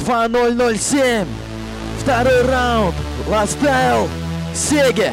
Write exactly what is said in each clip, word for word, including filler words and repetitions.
два ноль ноль семь. Второй раунд. Ластайл. Сеги.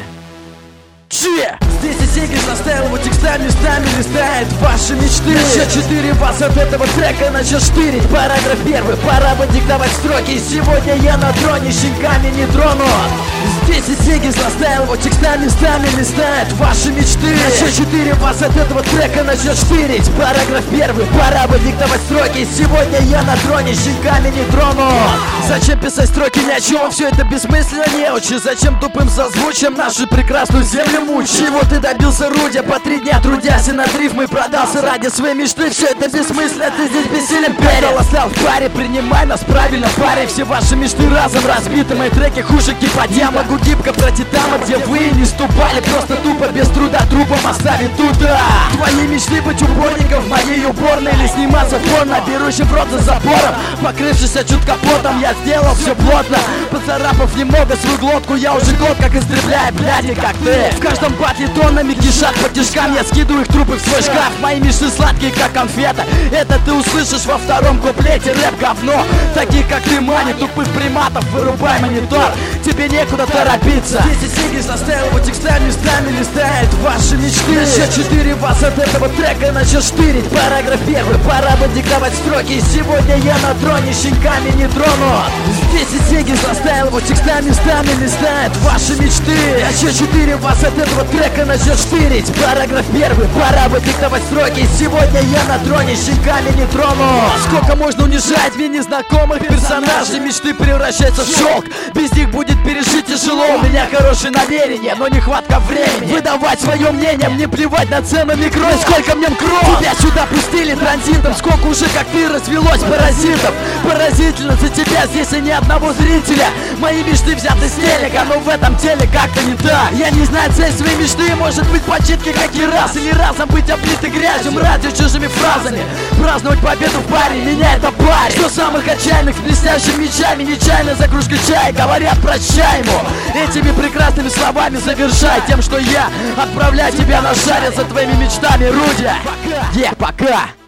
Че? Здесь и Сеги заставил его текстами, местами листает ваши мечты. На счет четыре вас от этого трека начал штырить. Параграф первый, пора бы диктовать строки. Сегодня я на троне, щенками не трону. Здесь и Сеги заставил его текстами, местами листает ваши мечты. На счет четыре вас от этого трека начал штырить. Параграф первый, пора бы диктовать строки. Сегодня я на троне, щенками не трону. Зачем писать строки ни о чем? Все это бессмысленно, не очень. Зачем тупым созвучием нашу прекрасную землю мучить? Чего ты добился, Рудя? По три дня трудясь и над рифмой продался ради своей мечты. Все это бессмысленно, ты здесь бессилен. Передал, оставил в паре, принимай нас правильно, паре. Все ваши мечты разом разбиты, мои треки хуже кипать. Я могу гибко пройти там, где вы не ступали. Просто тупо, без труда, трупом оставить туда. Твои мечты быть упорником в моей уборной, или сниматься в порно, берущий в рот за забором. Покрывшийся чутко потом, я сделал все плотно. Поцарапав немного свою глотку, я уже год как истребляю, бляди, как ты. В каждом батле тоннами кишат по тяжкам, я скидываю их трупы в свой шкаф. Мои мечты сладкие, как конфета. Это ты услышишь во втором куплете. Рэп говно, таких как ты манит тупых приматов, вырубай монитор, тебе некуда торопиться. Здесь и Сеги заставил его текстами, местами листает ваши мечты. На счет четыре вас от этого трека начал штырить. Параграф первый, пора бы диктовать строки. Сегодня я на троне, щенками не трону. Здесь и Сеги заставил его текстами, местами листает ваши мечты. На счет четыре вас от этого трека начал штырить. Параграф первый, пора бы диктовать строки. Сегодня я на троне, щенками не трону. Сколько можно унижать мне незнакомых персонажей? Мечты превращаются в шелк, без них будет пережить тяжело. У меня хорошие намерения, но нехватка времени выдавать свое мнение, мне плевать на цену микро. Сколько мне мкро? Тебя сюда пустили транзитом. Сколько уже как ты развелось паразитов. Поразительно, за тебя здесь и ни одного зрителя. Мои мечты взяты с телека, но в этом теле как-то не так. Я не знаю цель своей мечты, может быть почитки как и раз. Или разом быть облиты грязью, радио чужими фразами. Праздновать победу в паре, меня это парень. Что самых отчаянных с блестящими мечами, нечаянно за кружкой чая говорят прощай ему. Этими прекрасными словами завершай тем, что я отправляю тебя на шаре за твоими мечтами, Рудя. Пока. Yeah, пока.